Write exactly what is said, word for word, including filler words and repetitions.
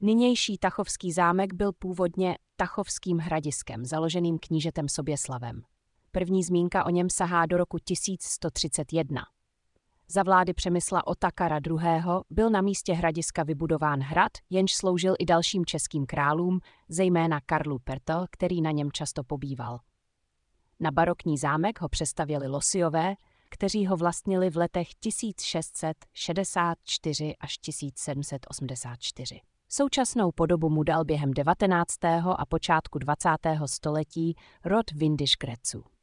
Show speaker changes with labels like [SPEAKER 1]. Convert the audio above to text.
[SPEAKER 1] Nynější Tachovský zámek byl původně Tachovským hradiskem, založeným knížetem Soběslavem. První zmínka o něm sahá do roku tisíc sto třicet jedna. Za vlády Přemysla Otakara druhého. byl na místě hradiska vybudován hrad, jenž sloužil i dalším českým králům, zejména Karlu Pertl, který na něm často pobýval. Na barokní zámek ho přestavěli Losiové, kteří ho vlastnili v letech tisíc šest set šedesát čtyři až tisíc sedm set osmdesát čtyři. Současnou podobu mu dal během devatenáctého a počátku dvacátého století rod Windisch-Graetzů.